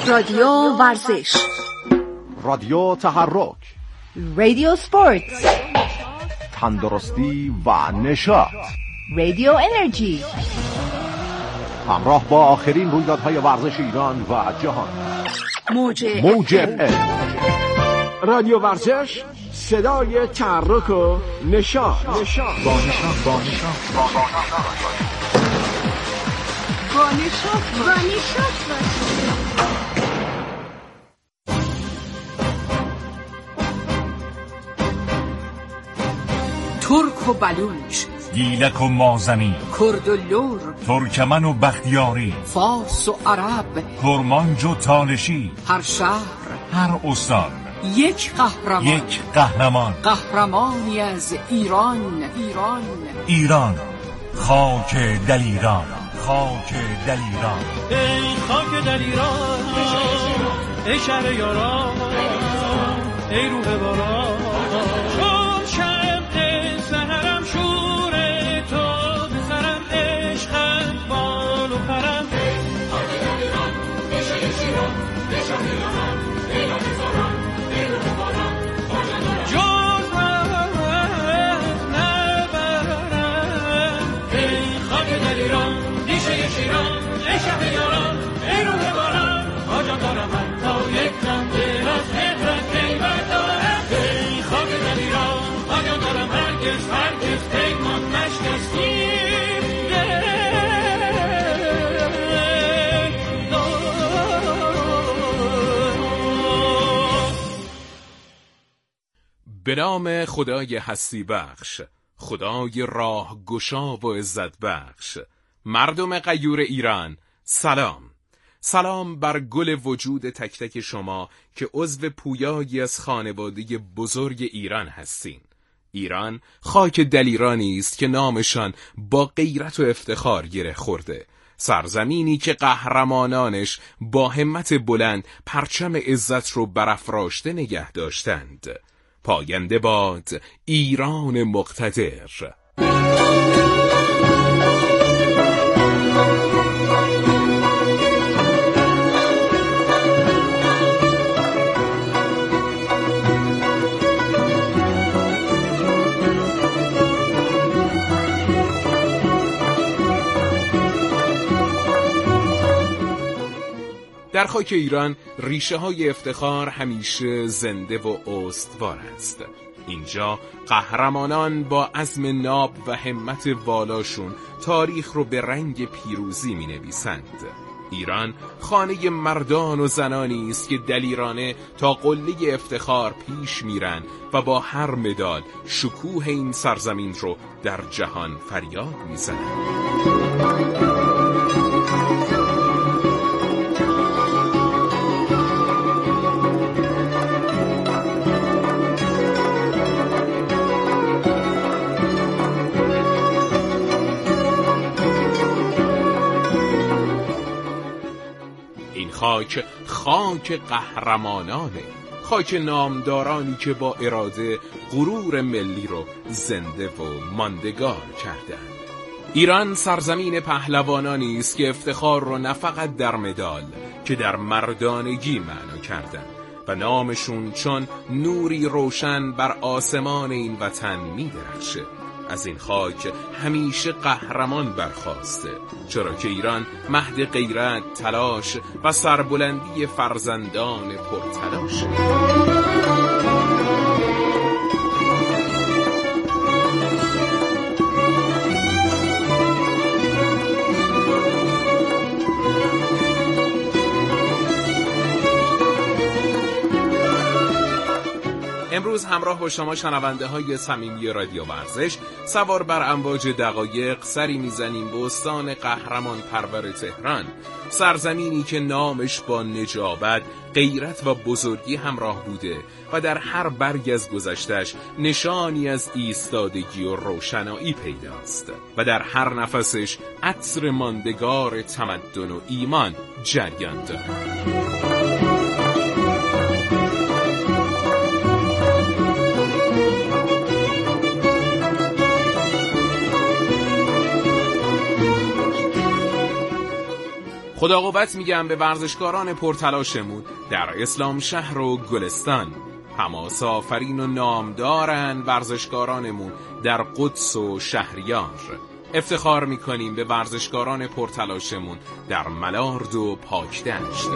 رادیو ورزش، رادیو تحرک، رادیو سپورت، تندرستی و نشاط، رادیو انرژی. همراه با آخرین رویدادهای ورزش ایران و جهان. موج رادیو ورزش، صدای تحرک و نشاط. ترک و بلوچ، گیلک و مازنی، کرد و لور، ترکمن و بختیاری، فارس و عرب، کرمانج و تالشی، هر شهر، هر استان یک قهرمان، یک قهرمان، قهرمانی از ایران. ایران، خاک دلیران، خاک دلیران. ای خاک دلیران، ای شهر یاران، ای روح باران، چون شمع سحرم شور تو بسرم، عشقت بال و پرم. ای خاک دلیران، ای شهر شیران، ای شهر یاران، ای هزاران، ای روح باران، جز رحمت نبرم. ای خاک دلیران، ریشه شیران، ای شهر یاران، ای روح باران، آجان دارم من تا یک دم دل از مهرت قیمت دارم. ای خاک دلیران، آجان دارم هرگز پیمان نشکستیم. به نام خدای هستی بخش، خدای راه گشا و عزت بخش. مردم غیور ایران، سلام بر گل وجود تک تک شما که عضو پویایی از خانواده بزرگ ایران هستین. ایران خاک دلیرانی است که نامشان با غیرت و افتخار گره خورده، سرزمینی که قهرمانانش با همت بلند پرچم عزت رو برافراشته نگه داشتند. پاینده باد ایران مقتدر. در خاک ایران ریشه های افتخار همیشه زنده و استوار است. اینجا قهرمانان با عزم ناب و همت والاشون تاریخ رو به رنگ پیروزی می نویسند. ایران خانه مردان و زنانی است که دلیرانه تا قله افتخار پیش میرن و با هر مدال شکوه این سرزمین رو در جهان فریاد میزنند. خاک قهرمانانه، خاک نامدارانی که با اراده غرور ملی رو زنده و ماندگار کردند. ایران سرزمین پهلوانانی است که افتخار رو نه فقط در مدال که در مردانگی معنا کردند و نامشون چون نوری روشن بر آسمان این وطن می‌درخشه. از این خاک همیشه قهرمان برخاسته، چرا که ایران مهد غیرت، تلاش و سربلندی فرزندان پرتلاشه. امروز همراه با شما شنونده های صمیمی رادیو ورزش سوار بر امواج دقایق سری میزنیم به استان قهرمان پرور تهران، سرزمینی که نامش با نجابت، غیرت و بزرگی همراه بوده و در هر برگ از گذشتش نشانی از ایستادگی و روشنایی پیداست و در هر نفسش عطر ماندگار تمدن و ایمان جریان دارد. خدا قوت میگم به ورزشکاران پرتلاشمون در اسلام شهر و گلستان. حماس آفرین و نامدارن ورزشکارانمون در قدس و شهریار. افتخار میکنیم به ورزشکاران پرتلاشمون در ملارد و پاکدشت.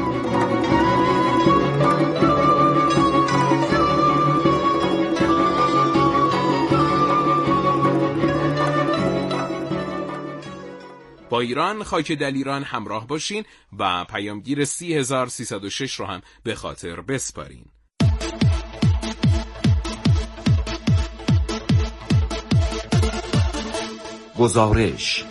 با ایران خاک دلیران همراه باشین و پیامگیر 30306 رو هم به خاطر بسپارین. گزارش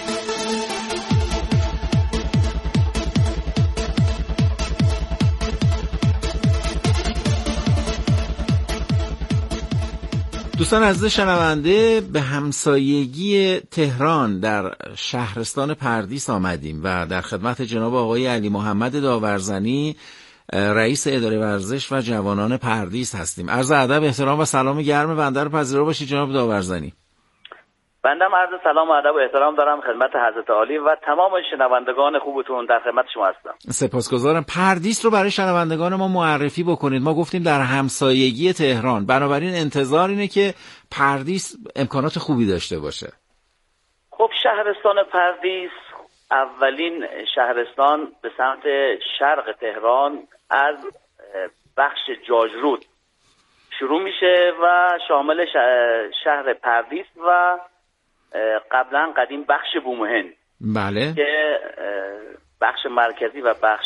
دوستان عزیز شنونده، به همسایگی تهران در شهرستان پردیس آمدیم و در خدمت جناب آقای علی محمد داورزنی، رئیس اداره ورزش و جوانان پردیس هستیم. عرض ادب، احترام و سلام گرم بنده رو پذیرا باشید جناب داورزنی. بندم عرض سلام و ادب و احترام دارم خدمت حضرت عالی و تمام شنوندگان خوبتون، در خدمت شما هستم. سپاسگزارم. پردیس رو برای شنوندگان ما معرفی بکنید. ما گفتیم در همسایگی تهران، بنابراین انتظار اینه که پردیس امکانات خوبی داشته باشه. خب شهرستان پردیس اولین شهرستان به سمت شرق تهران از بخش جاجرود شروع میشه و شامل شهر پردیس و قبلا قدیم بخش بومهن، بله، که بخش مرکزی و بخش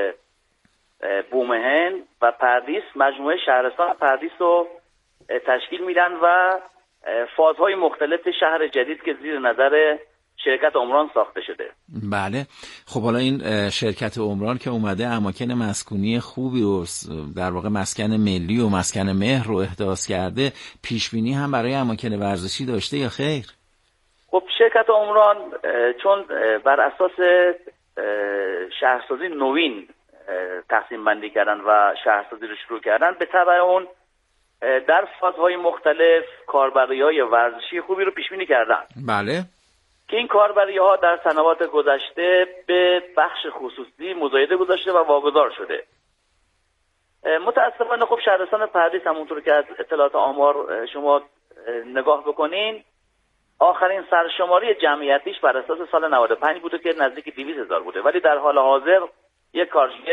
بومهن و پردیس مجموعه شهرستان پردیس رو تشکیل میدن و فازهای مختلف شهر جدید که زیر نظر شرکت عمران ساخته شده. بله. خب حالا این شرکت عمران که اومده اماکن مسکونی خوبی و در واقع مسکن ملی و مسکن مهر رو احداث کرده، پیش بینی هم برای اماکن ورزشی داشته یا خیر؟ خب شرکت عمران چون بر اساس شهرسازی نوین تقسیم بندی کردن و شهرسازی رو شروع کردن، به تبع اون در فازهای مختلف کاربری‌های ورزشی خوبی رو پیش بینی کردن. بله. که این کاربری‌ها در سنوات گذشته به بخش خصوصی مزایده گذاشته و واگذار شده. متاسفانه خب شهرستان پردیس همونطور که از اطلاعات آمار شما نگاه بکنین، آخرین سرشماری جمعیتیش بر اساس سال 95 بوده که نزدیک 200,000 بوده، ولی در حال حاضر یک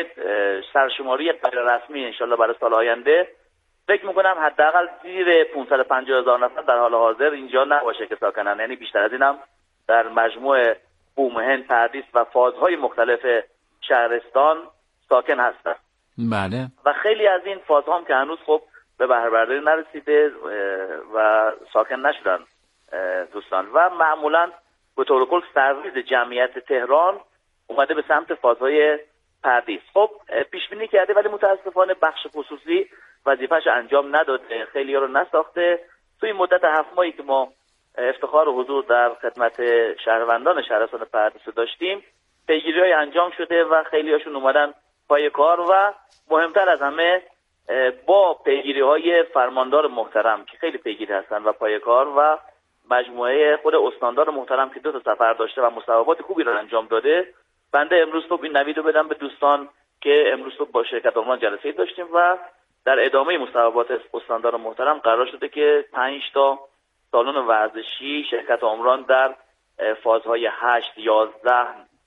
سرشماری غیر رسمی انشالله برای سال آینده فکر میکنم حداقل زیر 550,000 نفر در حال حاضر اینجا نباشه که ساکنن، یعنی بیشتر از اینم در مجموع بومهن، پردیس و فازهای مختلف شهرستان ساکن هستن. بله. و خیلی از این فازها هم که هنوز خب به بهره برداری نرسیده و ساکن نشدن دوستان، و معمولا به طور کل سرریز جمعیت تهران اومده به سمت فازهای پردیس. خب پیش بینی کرده ولی متاسفانه بخش خصوصی وظیفه‌اش انجام نداده، خیلی ها رو نساخته. توی مدت 7 ماهی که ما افتخار و حضور در خدمت شهروندان شهرستان پردیس داشتیم، پیگیری‌های انجام شده و خیلی هاشون اومدن پای کار و مهمتر از همه با پیگیری‌های فرماندار محترم که خیلی پیگیری هستن و پای کار و مجموعه خود استاندار محترم که 2 تا سفر داشته و مصوبات خوبی رو انجام داده، بنده امروز صبح این نوید رو بدم به دوستان که امروز صبح با شرکت عمران جلسه‌ای داشتیم و در ادامه مصوبات استاندار محترم قرار شده که 5 تا سالن ورزشی شرکت عمران در فازهای 8, 11,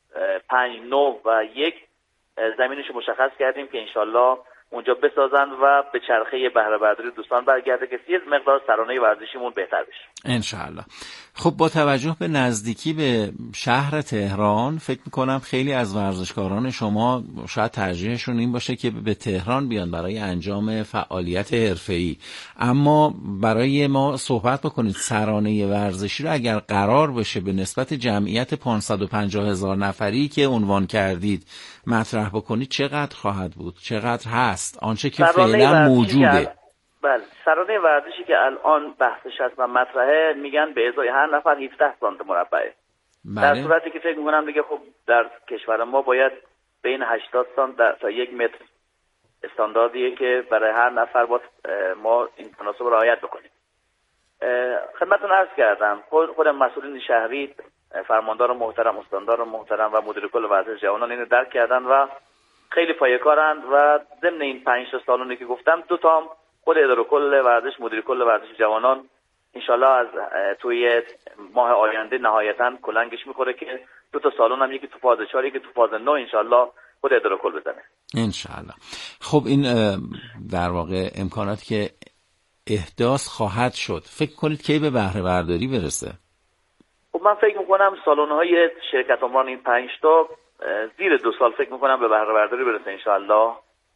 5, 9 و 1 زمینش رو مشخص کردیم که انشالله اونجا بسازن و به چرخه بهره برداری دوستان برگرده که یه مقدار سرانه ورزشیمون بهتر بشه انشالله. خب با توجه به نزدیکی به شهر تهران، فکر میکنم خیلی از ورزشکاران شما شاید ترجیحشون این باشه که به تهران بیان برای انجام فعالیت حرفه‌ای، اما برای ما صحبت بکنید سرانه ورزشی رو اگر قرار بشه به نسبت جمعیت 550,000 نفری که عنوان کردید مطرح بکنید، چقدر خواهد بود؟ چقدر هست آنچه که فعلا موجوده؟ بله، سرانه ورزشی که الان بحثش هست و مطرحه میگن به ازای هر نفر 17 سانتی مربعه. بله. در صورتی که فکر میکنم دیگه خب در کشور ما باید بین 80 سانت تا 1 متر استانداردیه که برای هر نفر باید ما این تناسب رعایت بکنیم. خدمتتون عرض کردم خودم مسئولین شهری فرماندار محترم، استاندار محترم و مدیر کل ورزش جوانان اینو درک کردن و خیلی پایه‌کارند و ضمن این 5 تا سالونی که گفتم 2 تام خود اداره کل ورزش، مدیر کل ورزش جوانان انشالله از توی ماه آینده نهایتاً کلنگش میخوره که 2 تا سالن هم، یکی تو فاز 4 یکی تو فاز 9 انشالله خود اداره کل بزنه انشالله. خب این در واقع امکاناتی که احداث خواهد شد فکر کنید کی به بهره برداری برسه؟ خب من فکر میکنم سالن‌های شرکت عمران این 5 تا زیر 2 سال فکر میکنم به بهره برداری برسه انشالله.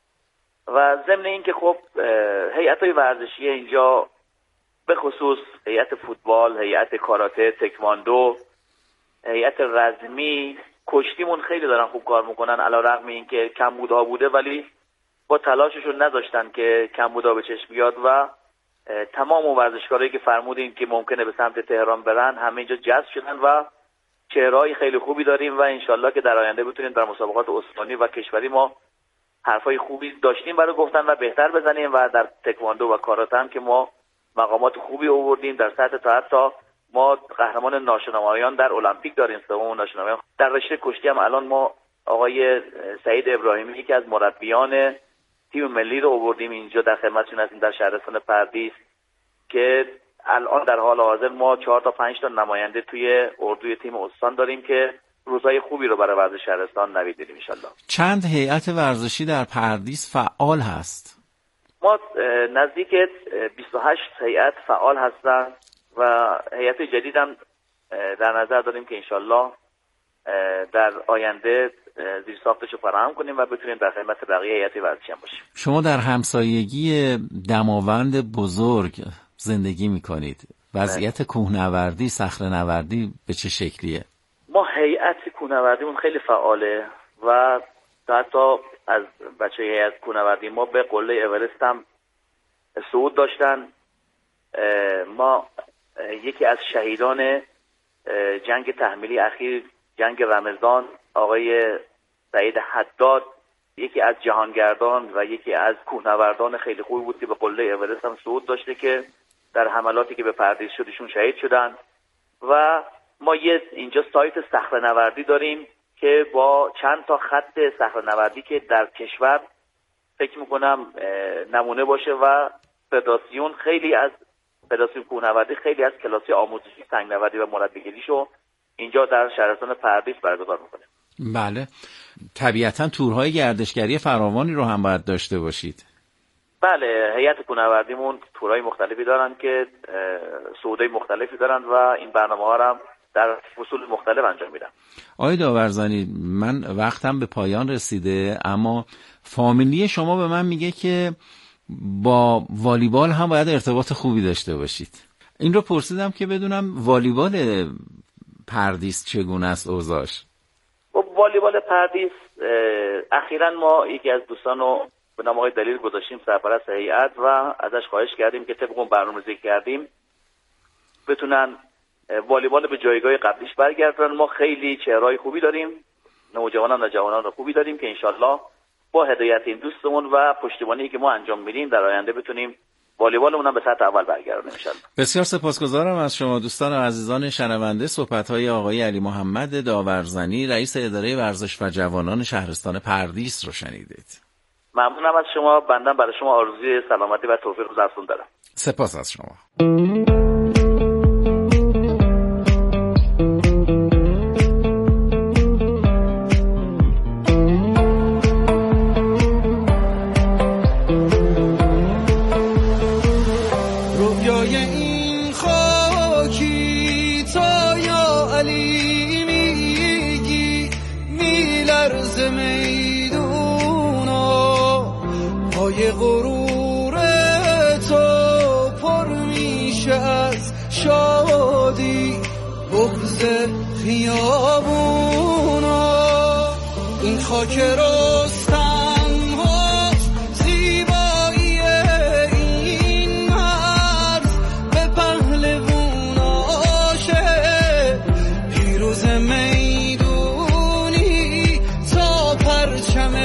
و ضمن این که خب هیئت‌های ورزشی اینجا به خصوص هیئت فوتبال، هیئت کاراته، تکواندو، هیئت رزمی، کشتیمون خیلی دارن خوب کار میکنن، علیرغم این که کمبودها بوده ولی با تلاششون نذاشتن که کمبودها به چشم بیاد و تمام ورزشکارایی که فرمودین که ممکنه به سمت تهران برن همه اینجا جذب شدن و چهره‌های خیلی خوبی داریم و انشالله که در آینده بتونیم در مسابقات استانی و کشوری ما حرفای خوبی داشتیم برای گفتن و بهتر بزنیم و در تکواندو و کاراته هم که ما مقامات خوبی آوردیم در سطح تا حتی ما قهرمان ناشنامایان در المپیک داریم، سوم ناشنامایان. در رشته کشتی هم الان ما آقای سعید ابراهیمی که از مربیان تیم ملی رو آوردیم اینجا در خدمتشون هستیم در شهرستان پردیس که الان در حال حاضر ما 4 تا 5 تا نماینده توی اردوی تیم استان داریم که روزهای خوبی رو برای ورزش شهرستان نوید دیدیم انشالله. چند هیئت ورزشی در پردیس فعال هست؟ ما نزدیک 28 هیئت فعال هستن و هیئت جدید هم در نظر داریم که انشالله در آینده زیر ساختش رو فراهم کنیم و بتونیم در خدمت بقیه هیئت ورزشی هم باشیم. شما در همسایگی دماوند بزرگ زندگی میکنید. وضعیت کوهنوردی، صخره‌نوردی به چه شکلیه؟ ما هیئت کوهنوردیمون خیلی فعاله و حتی از بچه هیئت کوهنوردی ما به قله اورست هم صعود داشتن. ما یکی از شهیدان جنگ تحمیلی اخیر، جنگ رمضان، آقای سعید حداد، یکی از جهانگردان و یکی از کوهنوردان خیلی خوبی بود که به قله اورست هم صعود داشته که در حملاتی که به پردیس شدشون شهید شدن. و ما اینجا سایت صخره‌نوردی داریم که با چند تا خط صخره‌نوردی که در کشور فکر میکنم نمونه باشه و فدراسیون کوهنوردی خیلی از کلاسی آموزشی سنگ‌نوردی و مربیگریشو اینجا در شهرستان پردیس برگزار میکنه. بله، طبیعتا تورهای گردشگری فراوانی رو هم باید داشته باشید. بله، هیئت کوهنوردیمون تورهای مختلفی دارن که صعودهای مختلفی دارن و این برنامه‌ها هم در فصول مختلف انجام میدن. آقای داورزنی، من وقتم به پایان رسیده اما فامیلی شما به من میگه که با والیبال هم باید ارتباط خوبی داشته باشید. این رو پرسیدم که بدونم والیبال پردیس چگونه است اوضاعش؟ والیبال پردیس اخیراً ما یکی از دوستانو به نام آقای دلیل گذاشتیم سرپرست هیئت و ازش خواهش کردیم که طبق اون برنامه‌ریزی کردیم بتونن والیبال به جایگاه قبلیش برگردن. ما خیلی چهرهای خوبی داریم، نوجوانان و جوانان خوبی داریم که انشالله با هدایت این دوستمون و پشتیبانی که ما انجام میدیم در آینده بتونیم والیبالمون هم به سطح اول برگردونیم انشالله. بسیار سپاسگزارم از شما دوستان و عزیزان شنونده. صحبت‌های آقای علی محمد داورزنی، رئیس اداره ورزش و جوانان شهرستان پردیس رو شنیدید. ممنونم از شما. بندم برای شما آرزوی سلامتی و توفیق روز افزون دارم. سپاس از شما. غرور تو پر میشه از شادی بغض خیابونا، این خاک رستم ها زیبایی این مرز به پهلووناشه، پیروز میدونی تا پرچم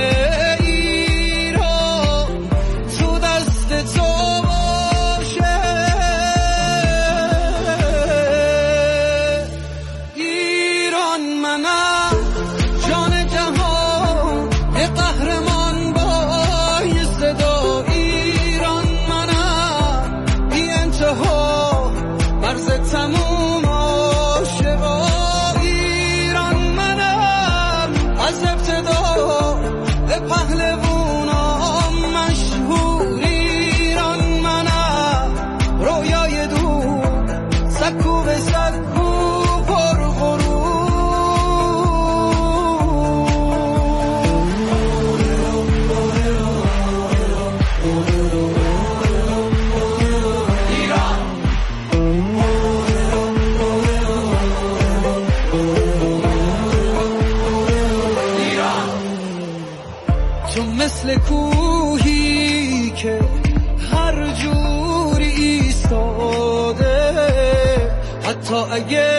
حتی اگه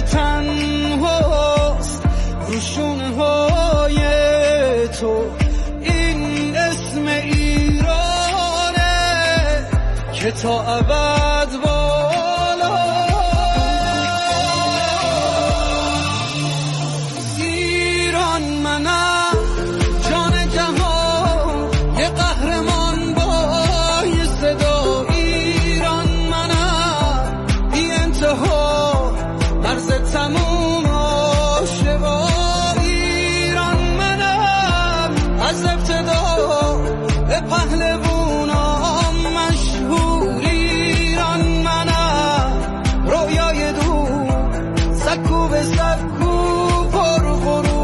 تنهاست رو شونه های تو. این اسم ایرانه که تا ابد بالا. ایران منم، جان جهان، یه قهرمان با یه صدا. ایران منم، بی انتها، مرز تموم آشوا. ایران منم، از ابتدا به پهلوونام مشهور. ایران منم، رویای دور، سکو به سکو پر غرور.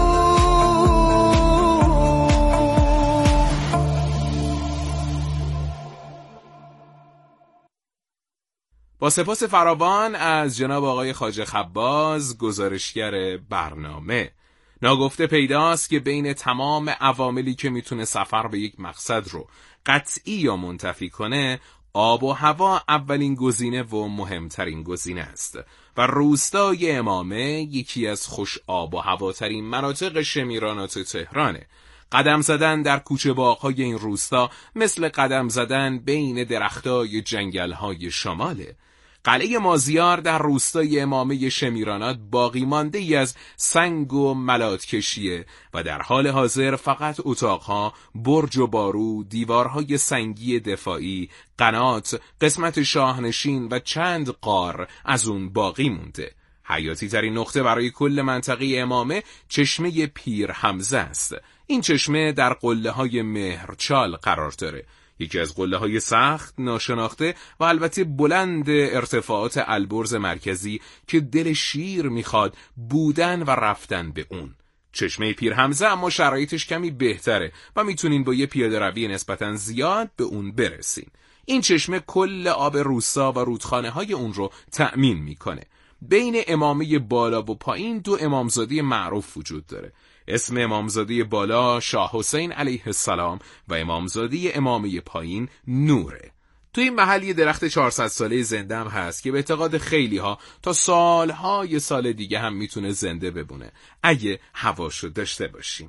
با سپاس فراوان از جناب آقای خواجه خباز، گزارشگر برنامه. ناگفته پیداست که بین تمام عواملی که میتونه سفر به یک مقصد رو قطعی یا منتفی کنه، آب و هوا اولین گزینه و مهمترین گزینه است و روستای امامه یکی از خوش آب و هواترین مناطق شمیرانات تهرانه. قدم زدن در کوچه باغ‌های این روستا مثل قدم زدن بین درختای جنگل‌های شماله. قلعه مازیار در روستای امامه شمیرانات باقی مانده ای از سنگ و ملات کشیه و در حال حاضر فقط اتاقها، برج و بارو، دیوارهای سنگی دفاعی، قنات، قسمت شاهنشین و چند غار از اون باقی مونده. حیاتی ترین نقطه برای کل منطقه امامه چشمه پیر حمزه است. این چشمه در قله‌های مهرچال قرار داره. یکی از قله‌های سخت، ناشناخته و البته بلند ارتفاعات البرز مرکزی که دل شیر میخواد بودن و رفتن به اون. چشمه پیر حمزه اما شرایطش کمی بهتره و میتونین با یه پیاده روی نسبتاً زیاد به اون برسین. این چشمه کل آب روستا و رودخانه‌های اون رو تأمین میکنه. بین امامه بالا و پایین دو امامزاده معروف وجود داره. اسم امامزاده بالا شاه حسین علیه السلام و امامزاده امامه پایین نوره. تو این محل یه درخت 400 ساله زنده هم هست که به اعتقاد خیلی ها تا سالهای سال دیگه هم میتونه زنده بمونه اگه هواشو داشته باشیم.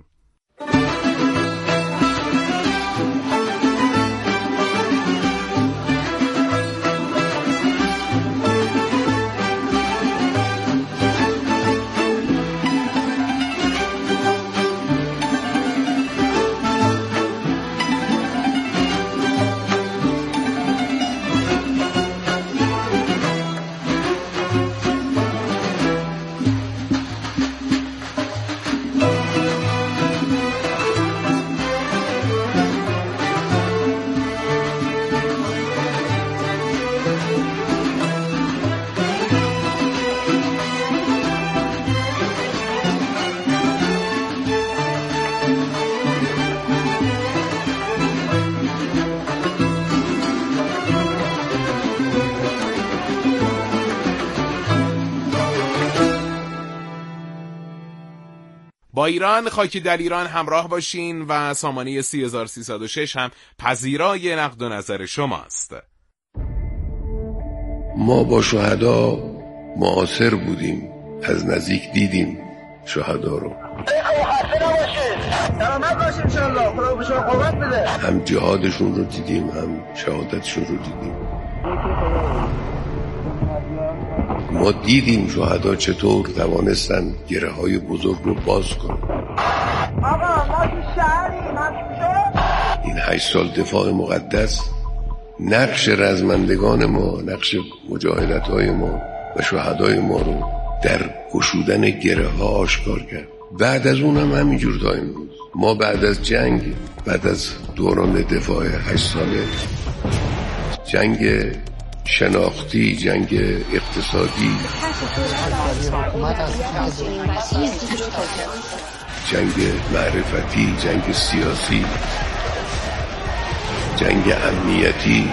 با ایران خاکی در ایران همراه باشین و سامانه 3306 هم پذیرای نقد و نظر شماست. ما با شهدا معاصر بودیم، از نزدیک دیدیم شهدا رو. هم جهادشون رو دیدیم، هم شهادتشون رو دیدیم. ما دیدیم شهدا چطور توانستن گره های بزرگ رو باز کنن. این 8 سال دفاع مقدس نقش رزمندگان ما، نقش مجاهدت های ما و شهدای ما رو در گشودن گره ها آشکار کرد. بعد از اون هم همینجور تا امروز ما بعد از جنگ، بعد از دوران دفاع 8 ساله، جنگ شناختی، جنگ اقتصادی، جنگ معرفتی، جنگ سیاسی، جنگ امنیتی،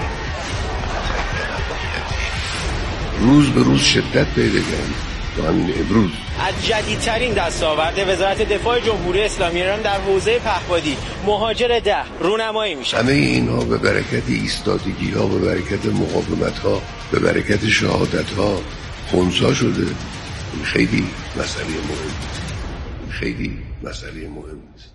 روز به روز شدت پیدا کرد. همین امروز از جدیدترین دستاورد وزارت دفاع جمهوری اسلامی ایران در حوزه پهپادی مهاجر 10 رونمایی میشه. همه اینها به برکت ایستادگی ها، به برکت مقاومت ها، به برکت شهادت ها خنثی شده. این خیلی مسئله مهم است.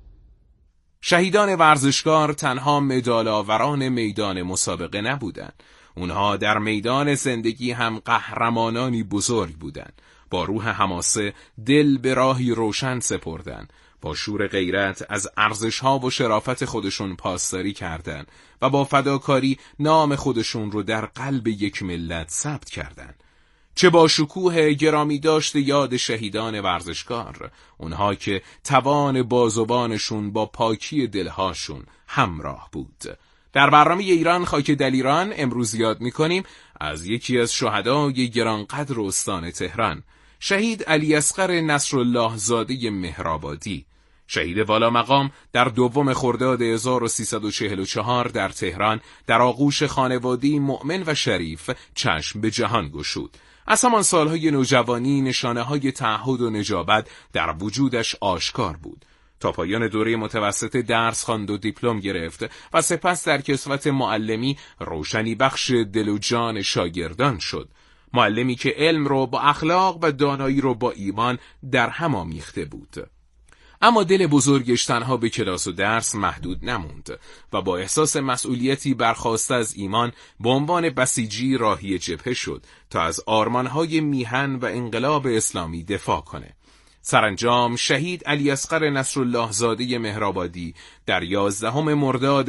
شهیدان ورزشکار تنها مدال‌آوران میدان مسابقه نبودند. اونها در میدان زندگی هم قهرمانانی بزرگ بودند. با روح حماسه دل به راهی روشن سپردن، با شور غیرت از ارزش‌ها و شرافت خودشون پاسداری کردند و با فداکاری نام خودشون رو در قلب یک ملت ثبت کردند. چه با شکوه گرامی داشت یاد شهیدان ورزشکار، اونها که توان بازوانشون با پاکی دلهاشون همراه بود. در برنامه ایران خاک دلیران امروز یاد می‌کنیم از یکی از شهدای گرانقدر استان تهران، شهید علی اصغر نصرالله زاده مهرآبادی، شهید والا مقام در 2 خرداد 1344 در تهران در آغوش خانواده‌ای مؤمن و شریف چشم به جهان گشود. از همان سالهای نوجوانی نشانه‌های تعهد و نجابت در وجودش آشکار بود. تا پایان دوره متوسطه درس خواند و دیپلم گرفت و سپس در کسوت معلمی روشنی بخش دل و جان شاگردان شد. معلمی که علم رو با اخلاق و دانایی رو با ایمان در هم آمیخته بود. اما دل بزرگش تنها به کلاس و درس محدود نموند و با احساس مسئولیتی برخاسته از ایمان به عنوان بسیجی راهی جبهه شد تا از آرمانهای میهن و انقلاب اسلامی دفاع کنه. سرانجام شهید علی اصغر نصرالله زاده مهرآبادی در 11 مرداد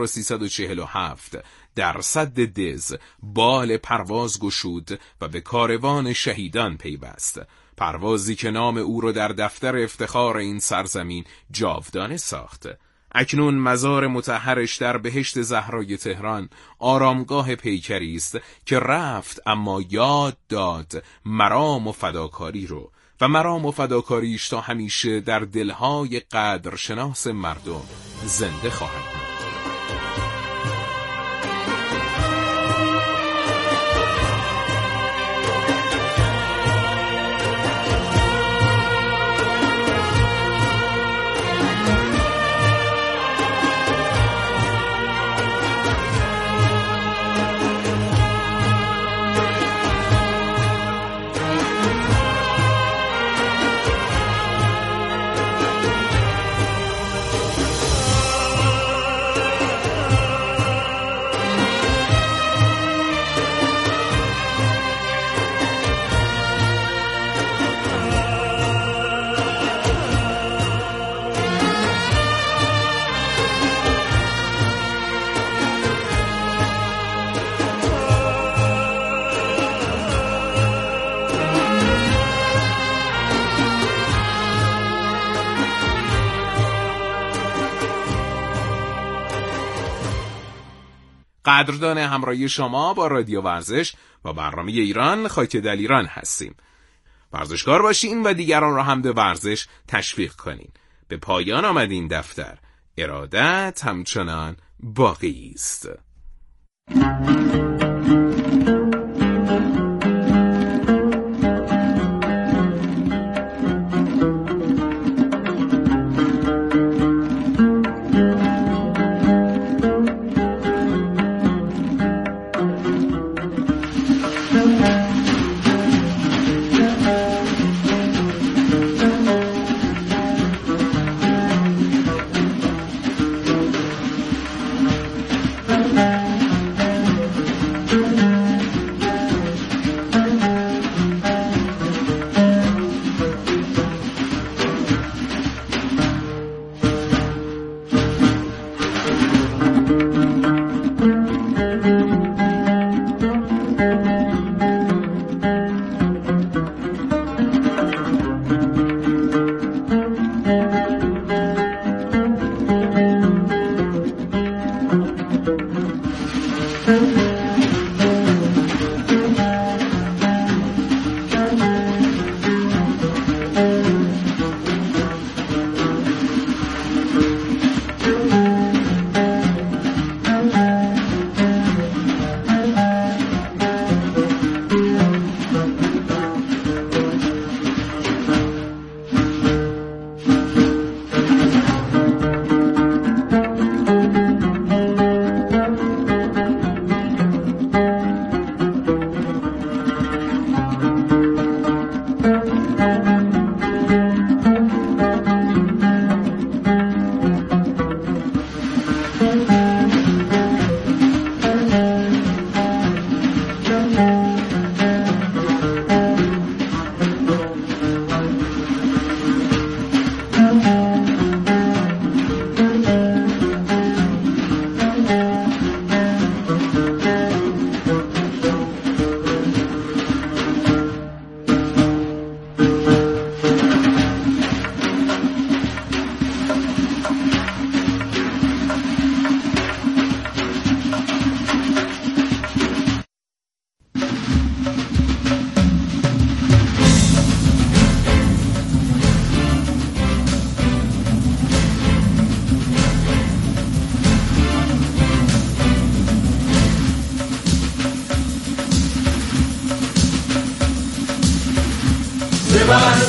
1347 در سد دز بال پرواز گشود و به کاروان شهیدان پیوست، پروازی که نام او را در دفتر افتخار این سرزمین جاودانه ساخت. اکنون مزار مطهرش در بهشت زهرای تهران آرامگاه پیکری است که رفت اما یاد داد مرام و فداکاری رو و مرام و فداکاریش تا همیشه در دلهای قدرشناس مردم زنده خواهد بود. قدردان همراهی شما با رادیو ورزش و برنامه ایران خاک دلیران هستیم. ورزشکار باشین و دیگران را هم به ورزش تشویق کنین. به پایان آمد این دفتر. ارادت همچنان باقی است.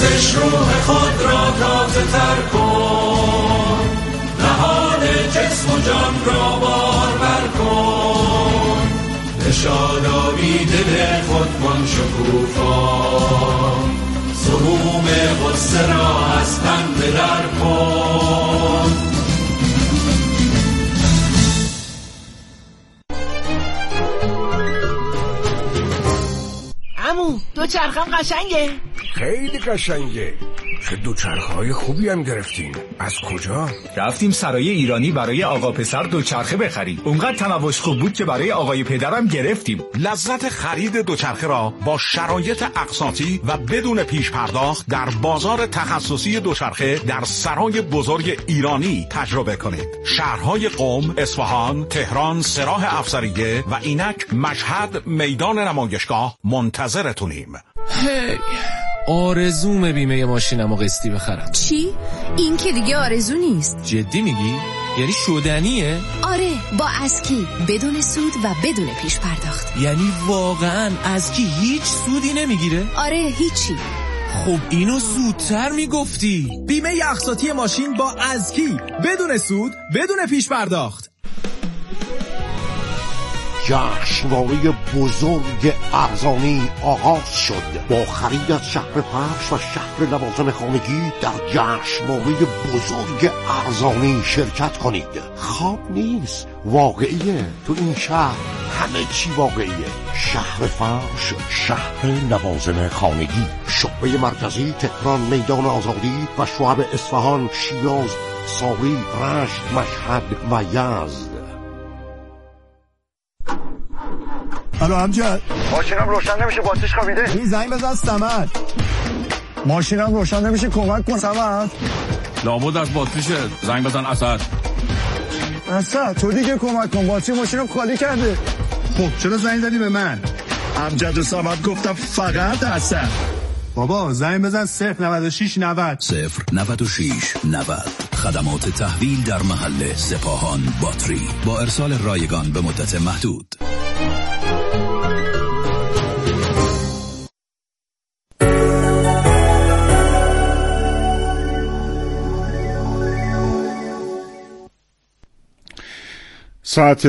ورزش روح خود را تازه تر کن، نهاد جسم و جان را بارور کن، به شادابی دل خود کن شکوفا، سموم غصه را از تن بدر کن. عمو دوچرخم قشنگه؟ خیلی قشنگه. چه دوچرخه‌های خوبی هم گرفتین. از کجا؟ رفتیم سرای ایرانی برای آقا پسر دوچرخه بخریم. اونقدر تنوعش خوب بود که برای آقای پدرم گرفتیم. لذت خرید دوچرخه را با شرایط اقساطی و بدون پیش پرداخت در بازار تخصصی دوچرخه در سرای بزرگ ایرانی تجربه کنید. شهرهای قم، اصفهان، تهران، سراح افسریه و اینک مشهد میدان نمایشگاه منتظرتونیم. هی آرزوم بیمه ماشینمو قسطی بخرم. چی؟ این که دیگه آرزو نیست. جدی میگی؟ یعنی شدنیه؟ آره، با اسکی بدون سود و بدون پیش پرداخت. یعنی واقعا اسکی هیچ سودی نمیگیره؟ آره، هیچی. خب اینو زودتر میگفتی. بیمه اقساطی ماشین با اسکی بدون سود بدون پیش پرداخت. جشنواره بزرگ ارزانی آغاز شد. با خرید از شهر فرش و شهر لوازم خانگی در جشنواره بزرگ ارزانی شرکت کنید. خواب نیست، واقعیه. تو این شهر همه چی واقعیه. شهر فرش، شهر لوازم خانگی، شعبه مرکزی تهران میدان آزادی و شعب اصفهان، شیراز، ساری، رشت، مشهد و یزد. الو امجد، ماشینم روشن نمیشه، باتریش خوابیده. این زنگ بزن صمد. ماشینم روشن نمیشه، کمک کن صمد. لابد از باتریشه، زنگ بزن اسد. اسد تو دیگه کمک کن، باتری ماشینم خالی کرده. خب چرا زنگ زدی به من؟ امجد و صمد گفتم فقط اسد. بابا زنگ بزن 096 90 096 90. خدمات تحویل در محل سپاهان باتری با ارسال رایگان به مدت محدود. ساعت